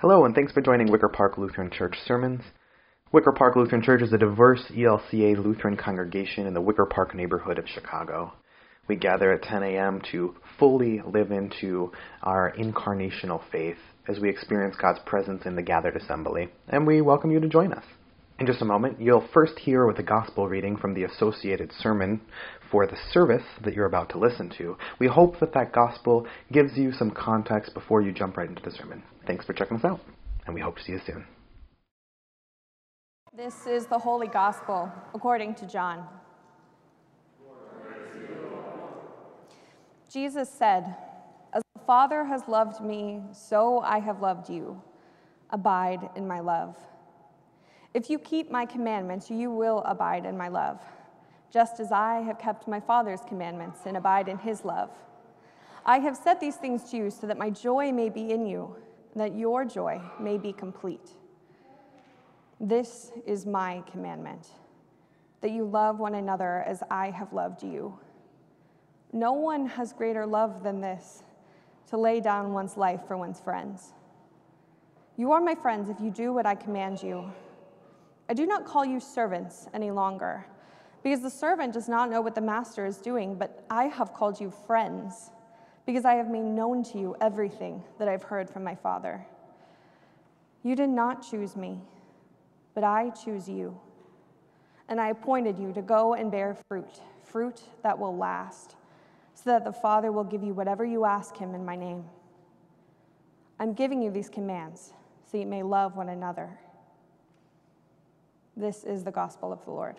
Hello, and thanks for joining Wicker Park Lutheran Church Sermons. Wicker Park Lutheran Church is a diverse ELCA Lutheran congregation in the Wicker Park neighborhood of Chicago. We gather at 10 a.m. to fully live into our incarnational faith as we experience God's presence in the gathered assembly, and we welcome you to join us. In just a moment, you'll first hear with a gospel reading from the associated sermon for the service that you're about to listen to. We hope that gospel gives you some context before you jump right into the sermon. Thanks for checking us out, and we hope to see you soon. This is the Holy Gospel according to John. Jesus said, "As the Father has loved me, so I have loved you. Abide in my love. If you keep my commandments, you will abide in my love, just as I have kept my Father's commandments and abide in his love. I have said these things to you so that my joy may be in you, and that your joy may be complete. This is my commandment, that you love one another as I have loved you. No one has greater love than this, to lay down one's life for one's friends. You are my friends if you do what I command you. I do not call you servants any longer, because the servant does not know what the master is doing, but I have called you friends, because I have made known to you everything that I've heard from my Father. You did not choose me, but I choose you, and I appointed you to go and bear fruit that will last, so that the Father will give you whatever you ask him in my name. I'm giving you these commands so you may love one another." This is the gospel of the Lord.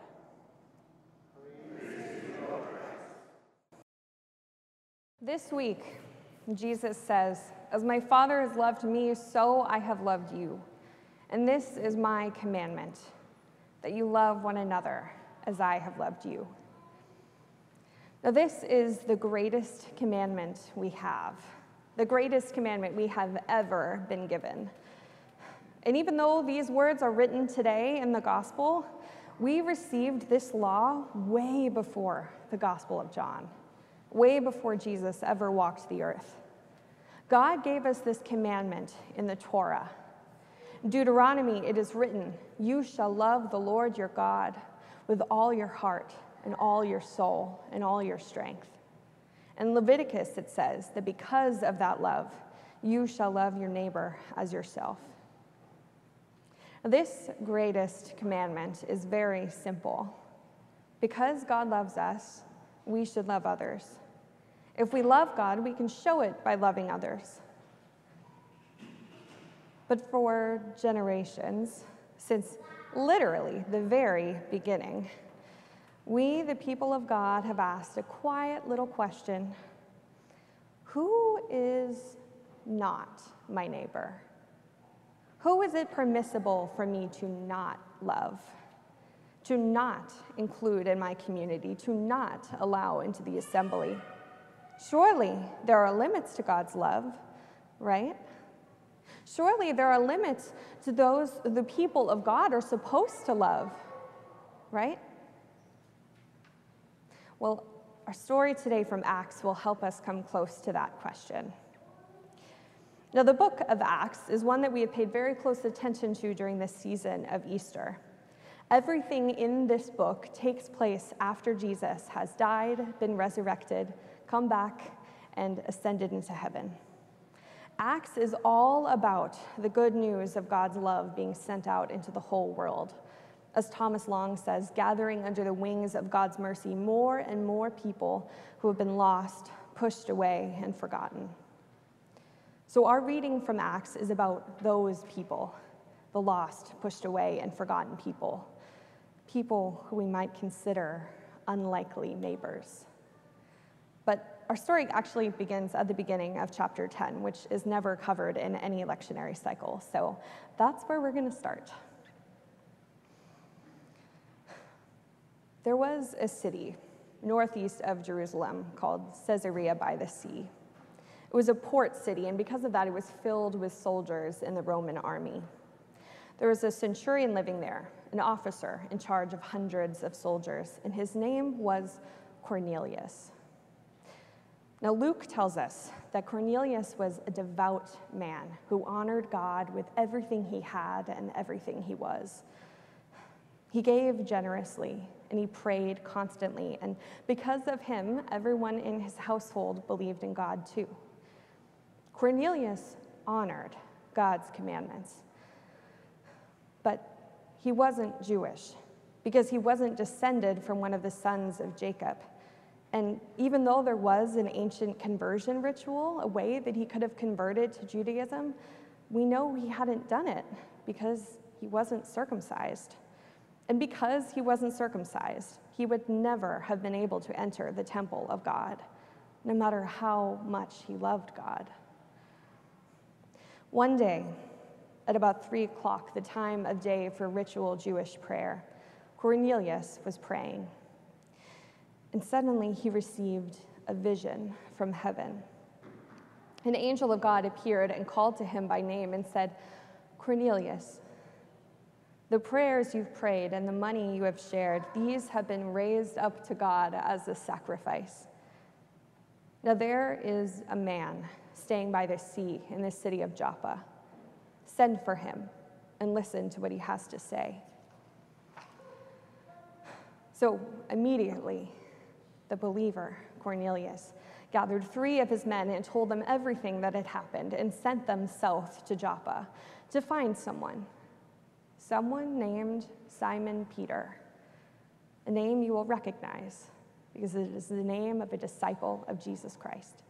This week, Jesus says, "As my Father has loved me, so I have loved you. And this is my commandment, that you love one another as I have loved you." Now, this is the greatest commandment we have, the greatest commandment we have ever been given. And even though these words are written today in the gospel, we received this law way before the Gospel of John, way before Jesus ever walked the earth. God gave us this commandment in the Torah. In Deuteronomy, it is written, "You shall love the Lord your God with all your heart and all your soul and all your strength." In Leviticus, it says that because of that love, you shall love your neighbor as yourself. This greatest commandment is very simple. Because God loves us, we should love others. If we love God, we can show it by loving others. But for generations, since literally the very beginning, we, the people of God, have asked a quiet little question: who is not my neighbor? Who is it permissible for me to not love, to not include in my community, to not allow into the assembly? Surely there are limits to God's love, right? Surely there are limits to those the people of God are supposed to love, right? Well, our story today from Acts will help us come close to that question. Now, the book of Acts is one that we have paid very close attention to during this season of Easter. Everything in this book takes place after Jesus has died, been resurrected, come back, and ascended into heaven. Acts is all about the good news of God's love being sent out into the whole world. As Thomas Long says, gathering under the wings of God's mercy more and more people who have been lost, pushed away, and forgotten. So our reading from Acts is about those people, the lost, pushed away, and forgotten people, people who we might consider unlikely neighbors. But our story actually begins at the beginning of chapter 10, which is never covered in any lectionary cycle. So that's where we're going to start. There was a city northeast of Jerusalem called Caesarea by the Sea. It was a port city, and because of that, it was filled with soldiers in the Roman army. There was a centurion living there, an officer in charge of hundreds of soldiers, and his name was Cornelius. Now, Luke tells us that Cornelius was a devout man who honored God with everything he had and everything he was. He gave generously, and he prayed constantly, and because of him, everyone in his household believed in God too. Cornelius honored God's commandments, but he wasn't Jewish because he wasn't descended from one of the sons of Jacob. And even though there was an ancient conversion ritual, a way that he could have converted to Judaism, we know he hadn't done it because he wasn't circumcised. And because he wasn't circumcised, he would never have been able to enter the temple of God, no matter how much he loved God. One day, at about 3 o'clock, the time of day for ritual Jewish prayer, Cornelius was praying. And suddenly he received a vision from heaven. An angel of God appeared and called to him by name and said, "Cornelius, the prayers you've prayed and the money you have shared, these have been raised up to God as a sacrifice. Now there is a man staying by the sea in the city of Joppa. Send for him and listen to what he has to say." So immediately, the believer, Cornelius, gathered 3 of his men and told them everything that had happened and sent them south to Joppa to find someone named Simon Peter, a name you will recognize because it is the name of a disciple of Jesus Christ.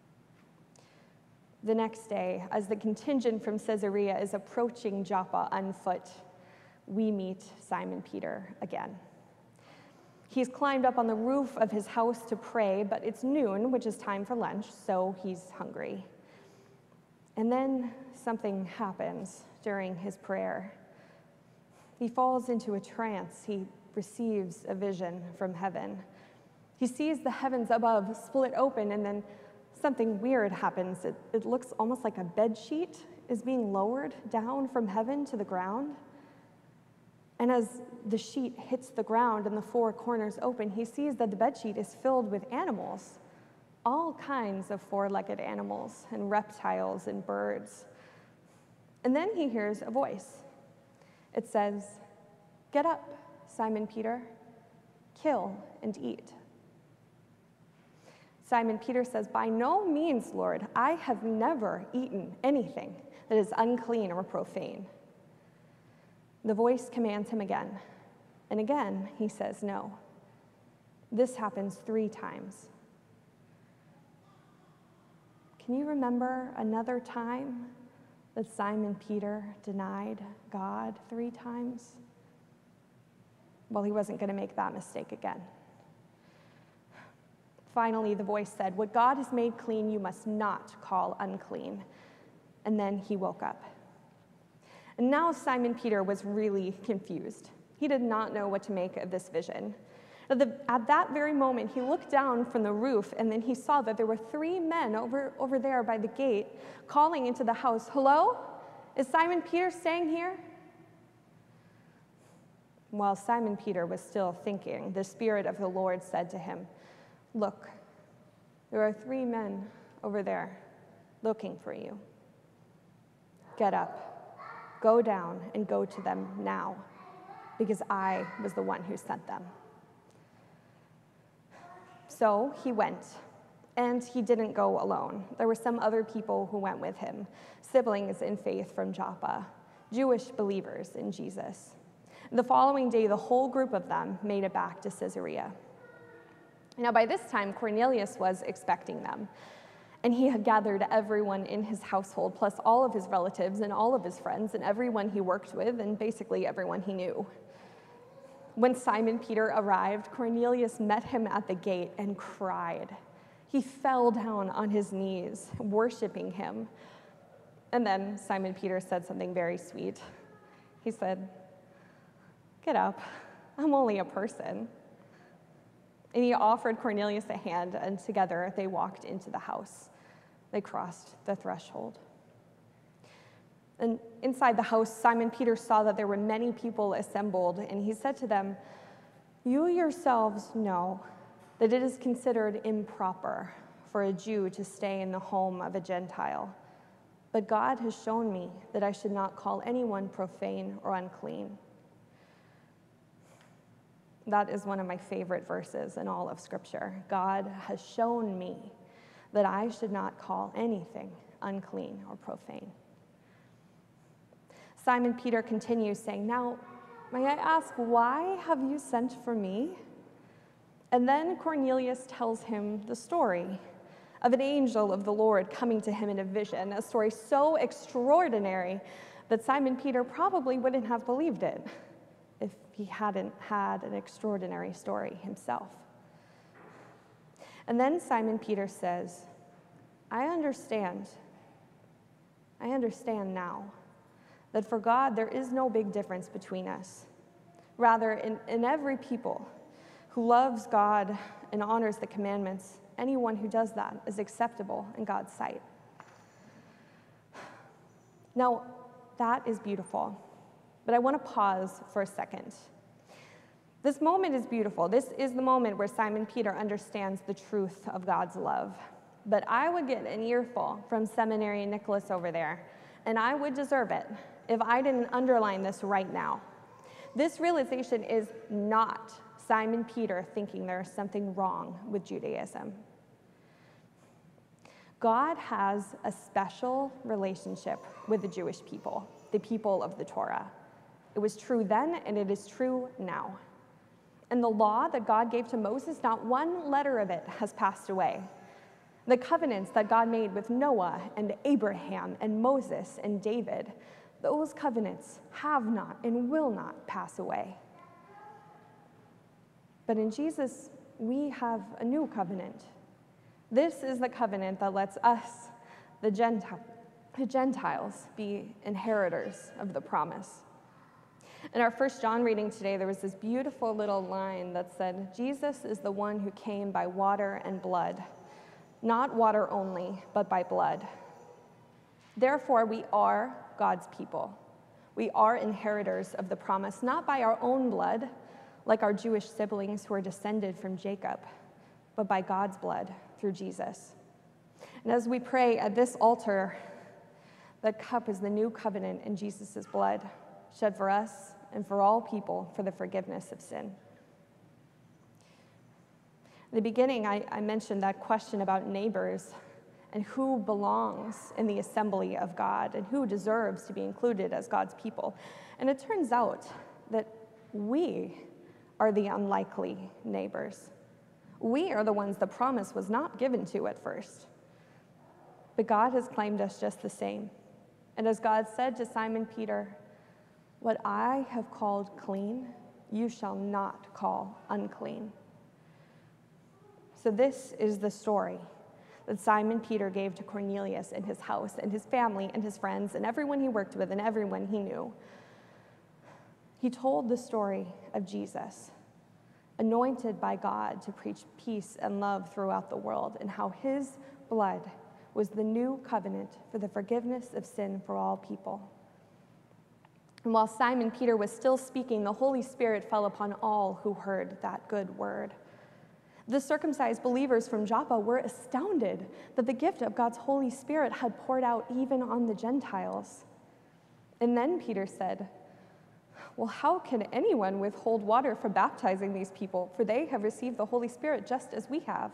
The next day, as the contingent from Caesarea is approaching Joppa on foot, we meet Simon Peter again. He's climbed up on the roof of his house to pray, but it's noon, which is time for lunch, so he's hungry. And then something happens during his prayer. He falls into a trance. He receives a vision from heaven. He sees the heavens above split open, and then something weird happens. It looks almost like a bed sheet is being lowered down from heaven to the ground. And as the sheet hits the ground and the 4 corners open, he sees that the bedsheet is filled with animals, all kinds of 4-legged animals and reptiles and birds. And then he hears a voice. It says, "Get up, Simon Peter, kill and eat." Simon Peter says, "By no means, Lord, I have never eaten anything that is unclean or profane." The voice commands him again, and again he says no. This happens 3 times. Can you remember another time that Simon Peter denied God 3 times? Well, he wasn't going to make that mistake again. Finally, the voice said, "What God has made clean, you must not call unclean." And then he woke up. And now Simon Peter was really confused. He did not know what to make of this vision. At that very moment, he looked down from the roof, and then he saw that there were 3 men over there by the gate calling into the house, "Hello? Is Simon Peter staying here?" While Simon Peter was still thinking, the Spirit of the Lord said to him, "Look, there are 3 men over there looking for you. Get up. Go down and go to them now, because I was the one who sent them." So he went, and he didn't go alone. There were some other people who went with him, siblings in faith from Joppa, Jewish believers in Jesus. The following day, the whole group of them made it back to Caesarea. Now, by this time, Cornelius was expecting them. And he had gathered everyone in his household, plus all of his relatives and all of his friends and everyone he worked with and basically everyone he knew. When Simon Peter arrived, Cornelius met him at the gate and cried. He fell down on his knees, worshiping him. And then Simon Peter said something very sweet. He said, "Get up, I'm only a person." And he offered Cornelius a hand, and together they walked into the house. They crossed the threshold. And inside the house, Simon Peter saw that there were many people assembled, and he said to them, "You yourselves know that it is considered improper for a Jew to stay in the home of a Gentile, but God has shown me that I should not call anyone profane or unclean. That is one of my favorite verses in all of Scripture. God has shown me that I should not call anything unclean or profane. Simon Peter continues saying, "Now, may I ask, why have you sent for me?" And then Cornelius tells him the story of an angel of the Lord coming to him in a vision, a story so extraordinary that Simon Peter probably wouldn't have believed it if he hadn't had an extraordinary story himself. And then Simon Peter says, I understand now that for God there is no big difference between us. Rather, in every people who loves God and honors the commandments, anyone who does that is acceptable in God's sight. Now, that is beautiful, but I want to pause for a second. This moment is beautiful. This is the moment where Simon Peter understands the truth of God's love. But I would get an earful from Seminary Nicholas over there, and I would deserve it if I didn't underline this right now. This realization is not Simon Peter thinking there is something wrong with Judaism. God has a special relationship with the Jewish people, the people of the Torah. It was true then, and it is true now. And the law that God gave to Moses, not one letter of it has passed away. The covenants that God made with Noah and Abraham and Moses and David, those covenants have not and will not pass away. But in Jesus, we have a new covenant. This is the covenant that lets us, the Gentiles, be inheritors of the promise. In our 1 John reading today, there was this beautiful little line that said, Jesus is the one who came by water and blood, not water only, but by blood. Therefore, we are God's people. We are inheritors of the promise, not by our own blood, like our Jewish siblings who are descended from Jacob, but by God's blood through Jesus. And as we pray at this altar, the cup is the new covenant in Jesus' blood, shed for us and for all people for the forgiveness of sin. In the beginning, I mentioned that question about neighbors and who belongs in the assembly of God and who deserves to be included as God's people. And it turns out that we are the unlikely neighbors. We are the ones the promise was not given to at first. But God has claimed us just the same. And as God said to Simon Peter, what I have called clean, you shall not call unclean. So this is the story that Simon Peter gave to Cornelius and his house and his family and his friends and everyone he worked with and everyone he knew. He told the story of Jesus, anointed by God to preach peace and love throughout the world, and how his blood was the new covenant for the forgiveness of sin for all people. And while Simon Peter was still speaking, the Holy Spirit fell upon all who heard that good word. The circumcised believers from Joppa were astounded that the gift of God's Holy Spirit had poured out even on the Gentiles. And then Peter said, well, how can anyone withhold water from baptizing these people? For they have received the Holy Spirit just as we have.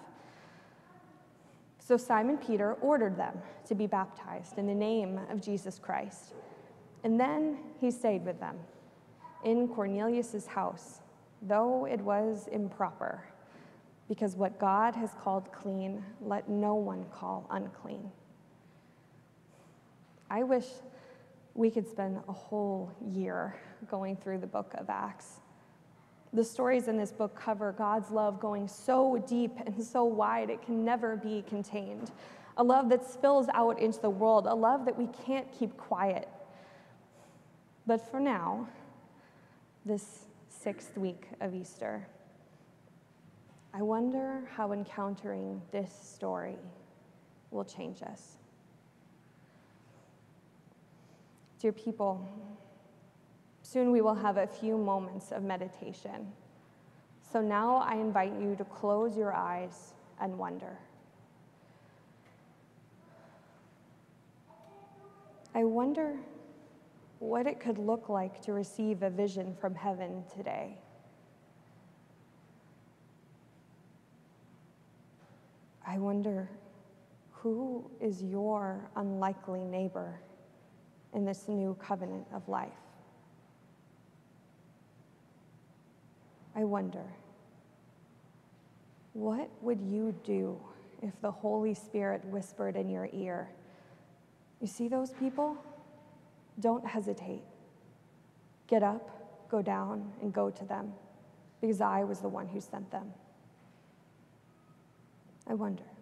So Simon Peter ordered them to be baptized in the name of Jesus Christ. And then he stayed with them in Cornelius' house, though it was improper, because what God has called clean, let no one call unclean. I wish we could spend a whole year going through the book of Acts. The stories in this book cover God's love going so deep and so wide it can never be contained. A love that spills out into the world, a love that we can't keep quiet. But for now, this 6th week of Easter, I wonder how encountering this story will change us. Dear people, soon we will have a few moments of meditation. So now I invite you to close your eyes and wonder. I wonder what it could look like to receive a vision from heaven today. I wonder, who is your unlikely neighbor in this new covenant of life? I wonder, what would you do if the Holy Spirit whispered in your ear, "You see those people? Don't hesitate. Get up, go down, and go to them, because I was the one who sent them." I wonder.